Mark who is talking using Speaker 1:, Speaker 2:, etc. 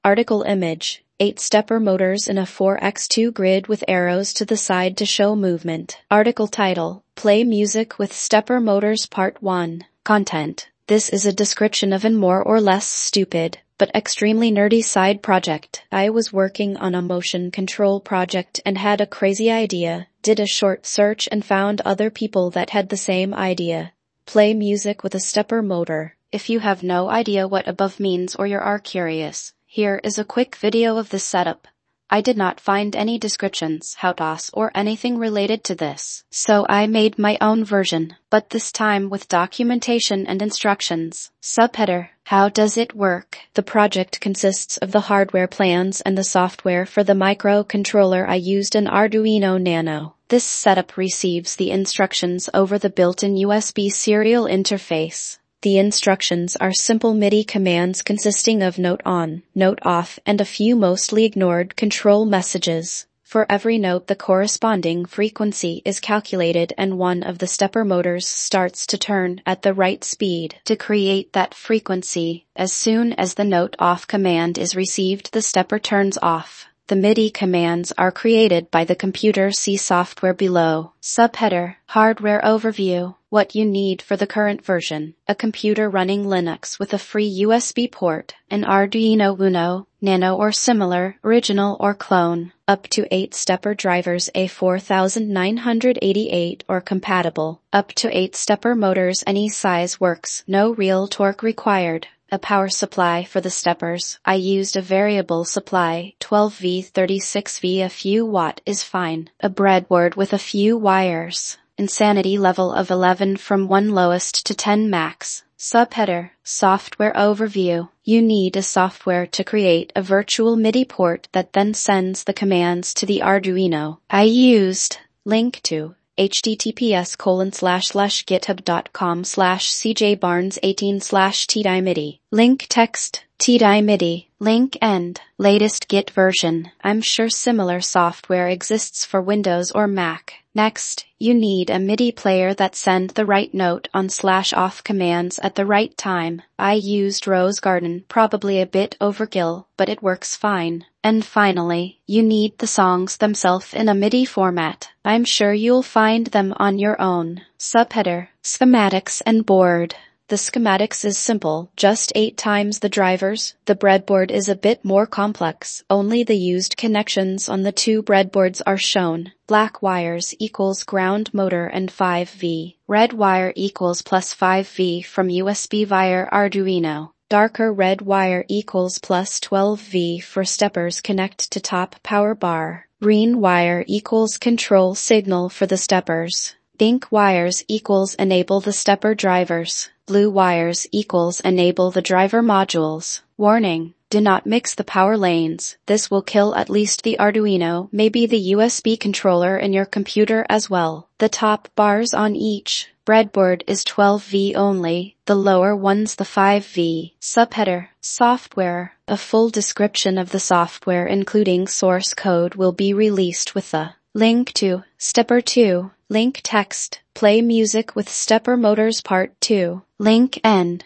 Speaker 1: Article image. 8-stepper motors in a 4x2 grid with arrows to the side to show movement. Article title. Play music with stepper motors Part 1. Content. This is a description of a more or less stupid, but extremely nerdy side project. I was working on a motion control project and had a crazy idea, did a short search and found other people that had the same idea. Play music with a stepper motor. If you have no idea what above means or you are curious, here is a quick video of this setup. I did not find any descriptions, how-tos, or anything related to this, so I made my own version, but this time with documentation and instructions. Subheader. How does it work? The project consists of the hardware plans and the software for the microcontroller. I used an Arduino Nano. This setup receives the instructions over the built-in USB serial interface. The instructions are simple MIDI commands consisting of note on, note off, and a few mostly ignored control messages. For every note the corresponding frequency is calculated and one of the stepper motors starts to turn at the right speed to create that frequency. As soon as the note off command is received, the stepper turns off. The MIDI commands are created by the computer. See software below. Subheader. Hardware overview. What you need for the current version. A computer running Linux with a free USB port, an Arduino Uno, Nano or similar, original or clone, up to 8 stepper drivers A4988 or compatible, up to 8 stepper motors any size works, no real torque required. A power supply for the steppers. I used a variable supply, 12V 36V, a few watt is fine. A breadboard with a few wires. Insanity level of 11 from 1 lowest to 10 max. Subheader. Software overview. You need a software to create a virtual MIDI port that then sends the commands to the Arduino. I used link to https://github.com/cjbarnes18/tdimidi. Link text, tdimidi. Link end. Latest Git version. I'm sure similar software exists for Windows or Mac. Next, you need a MIDI player that send the right note on/off commands at the right time. I used Rose Garden, probably a bit overkill, but it works fine. And finally, you need the songs themselves in a MIDI format. I'm sure you'll find them on your own. Subheader. Schematics and board. The schematics is simple, just 8 times the drivers. The breadboard is a bit more complex, only the used connections on the 2 breadboards are shown. Black wires equals ground motor and 5V. Red wire equals plus 5V from USB via Arduino. Darker red wire equals plus 12V for steppers connect to top power bar. Green wire equals control signal for the steppers. Pink wires equals enable the stepper drivers. Blue wires equals enable the driver modules. Warning. Do not mix the power lanes. This will kill at least the Arduino, maybe the USB controller in your computer as well. The top bars on each breadboard is 12V only, the lower one's the 5V. Subheader. Software. A full description of the software including source code will be released with the link to Stepper 2. Link text. Play music with stepper motors Part 2. Link end.